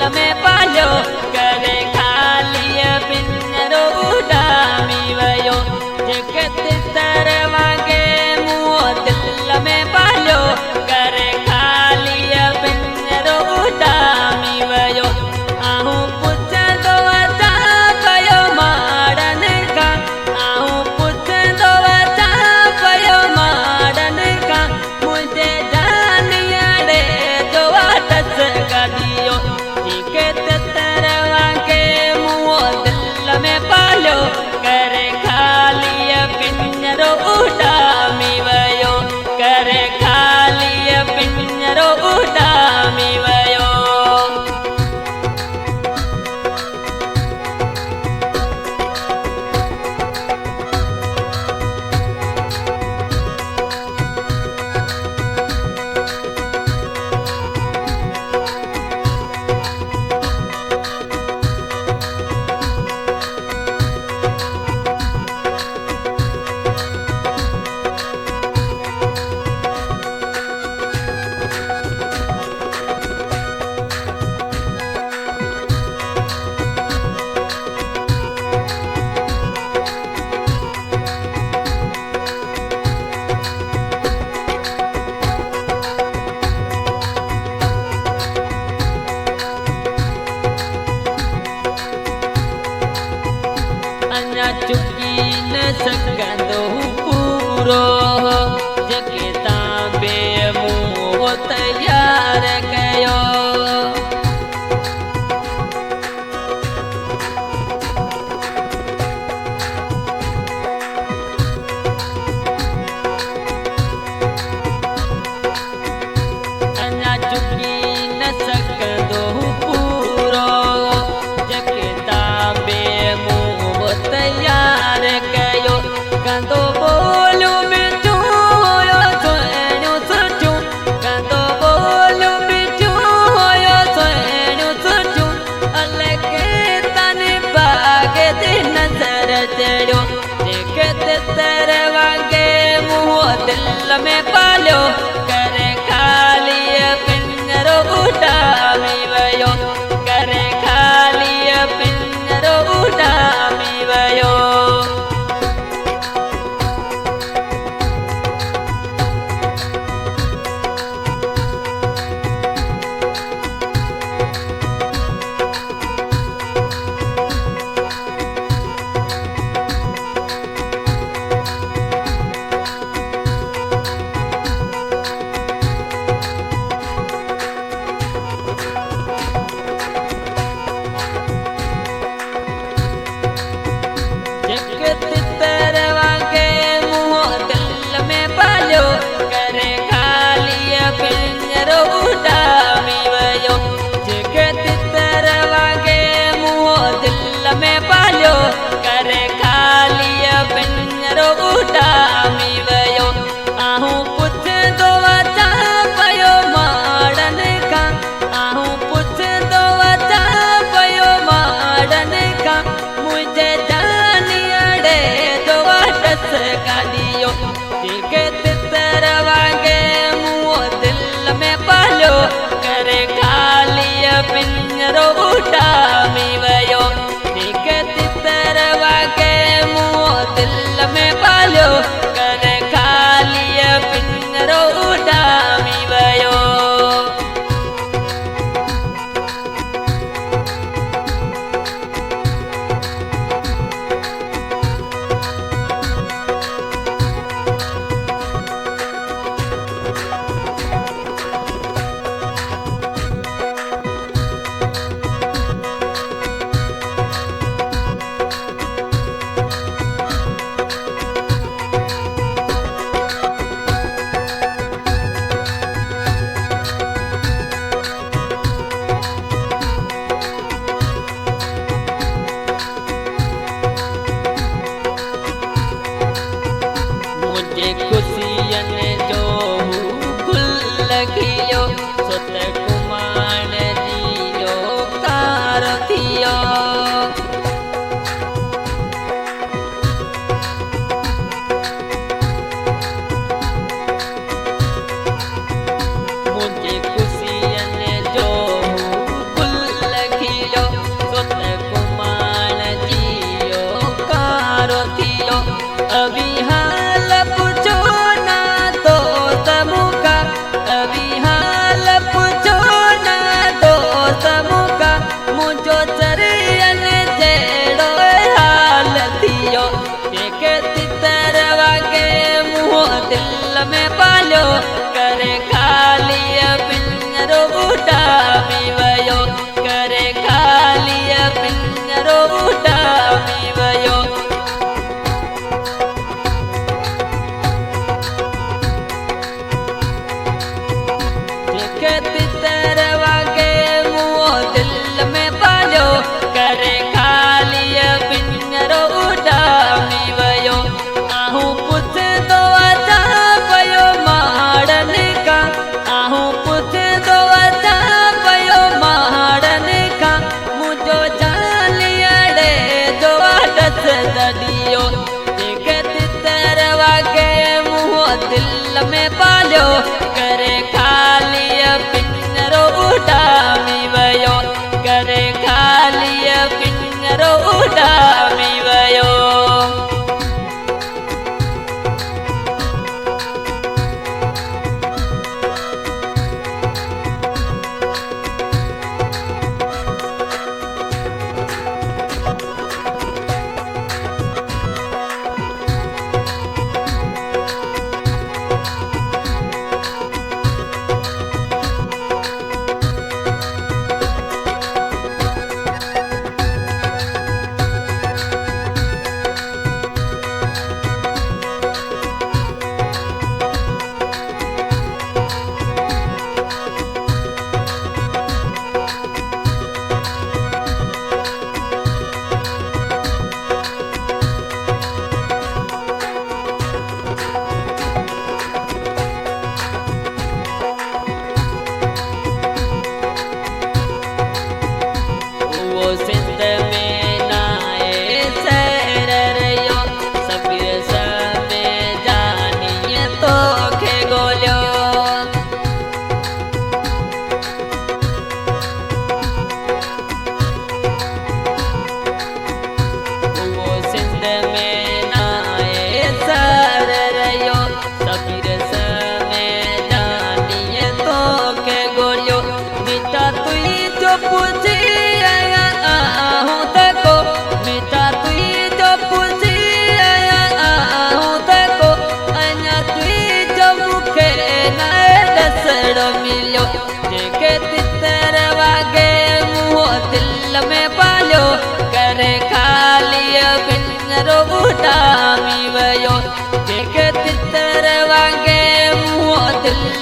में पालो करे खाली पिंजरो उडामी वयो जगत तरवागे मुँह दिल में पालो करे खाली पिंजरो उडामी वयो आहू पुछ दो ता पयो मारन का आहू पुछ दो ता पयो मारन का मुझे जानिया रे जो टच दियो जगत तरवागे मुँह दिल में पालो करे खाली पिंजरो उडामी वयो करे खाली पिंजरो उडामी वयो। चुकी न सकंदो पूरो जके तांबे मुँह तैयार कयो अन्या चुकी न सकंदो पूरो जके तांबे तैयार कयो कंदो बोलू बिचू होयो सोएनु सचू कंदो बोलू बिचू होयो सोएनु सचू अलगे तन बागे दे नजर चढ़ो जगत तरवागे मुँह दिल में पालो करे खाली पिंजरो उडामी वयो करे खाली पिंजरो उडामी वयो। जगत तरवागे मुँह दिल में पालो करे खाली पिंजरो उडामी वयो जगत तरवागे मुँह दिल में पालो करे खाली पिंजरो उडामी वयो आहू पुछ दो ता पयो मारन का आहू पुछ दो ता पयो मारन का मुझे दियो जगत तरवागे मुँह दिल में पालो करे खाली पिंजरो उडामी वयो जगत तरवागे मुँह दिल में पालो करे खाली पिंजरो उडामी वयो। मुझे खुशियन जो गुल लगियो सुत कुमार जियो कार थियो मुझे खुशियन जो गुल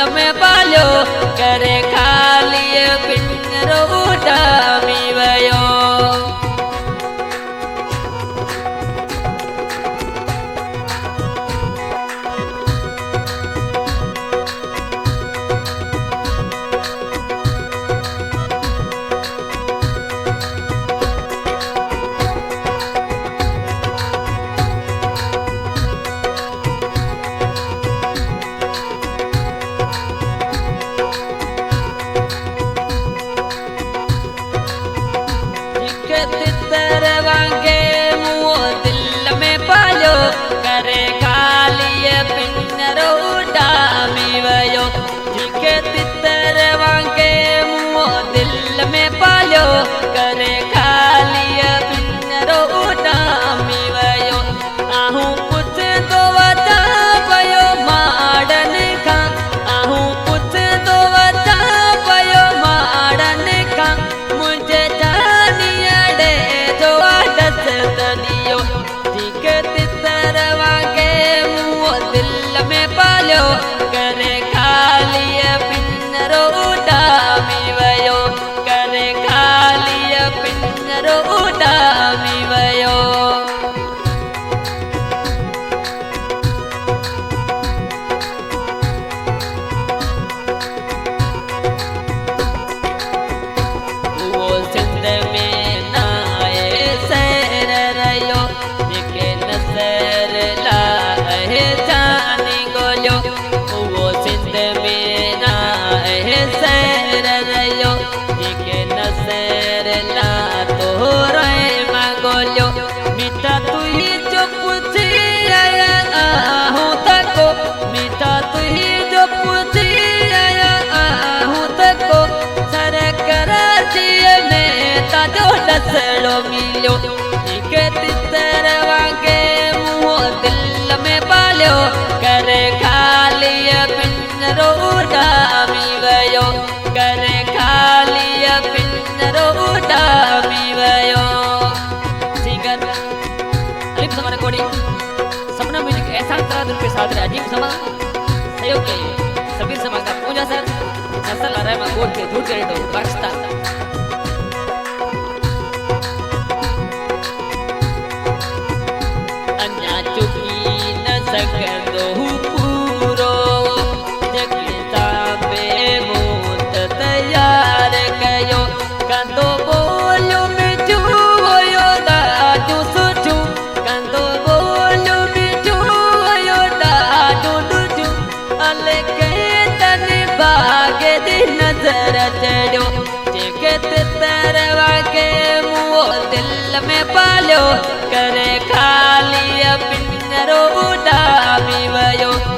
में पालियो करे खाली पिंजरो उडामी वयो करे खाली पिंजरो उडामी वयो जिके तितर वांगे मुँह दिल में पालियो करे खाली पिंजरो उडामी वयो आहू कुछ तो वता पयो माड़न का आहू कुछ तो वता पयो माड़न का मुझे जानिया डे जो आदत दियो जिके करे खाली पिंजरो उडामी वयो करे खाली पिंजरो उडामी वयो वो सिंध में नाए सैर रयो जिके नसर लाए जानी गोलियो वो सिंध में नाए सैर रयो जिके नसर ला तो रे मगोलियो मीठा तू ही जो पूछी आया आहू तको मीठा तू ही जो पूछी आया आहू तको सर कराची में ताजो डसड़ो मिलियो जिके तितर वांगे मुँह दिल में पालियो करे खाली पिंजरो उडामी वयो करे खाली पिंजरो उडामी वयो सिंगर अलीफ समा रिकॉर्डिंग सपना म्यूजिक एहसान तरादुल के साथ अजीब समा सहयोग के सबीर समा का पूजा सर नसल रहमा कोट के दूर करे दो पाकिस्तान अन्या चुकी न सकंदो पूरो जके ताबे मूत तैयार कयो कंदो बोलो मिठू होयो दादू सुठू कंदो बोलो मिठू होयो दादू दुजू अले के तन बागे दी नजर चढ़ो जेके तितर वागे मुँह दिल में पालियो करे खाली पिंजरो उडामी वयो